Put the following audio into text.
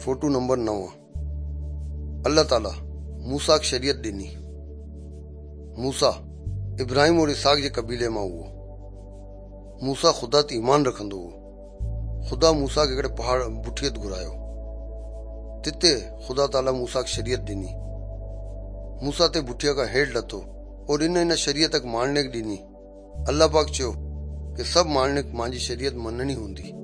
Photo number 9। अल्लाह ताला मूसा की शरीयत ॾिनी। मूसा इब्राहिम और इसहाक जे कबीले मां हुओ। मूसा खुदा ते ईमान रखंदो हो। खुदा मूसा खे हिकिड़े पहाड़ बुठियत घुरायो। तिते खुदा ताला मूसा खे शरीयत ॾिनी। मूसा ते बुठिया खां हेठि लथो और इन शरीयत माण्हुनि खे ॾिनी। अल्लाह पाक चयो कि सभु माण्हुनि खे मुंहिंजी शरीयत मञणी हूंदी।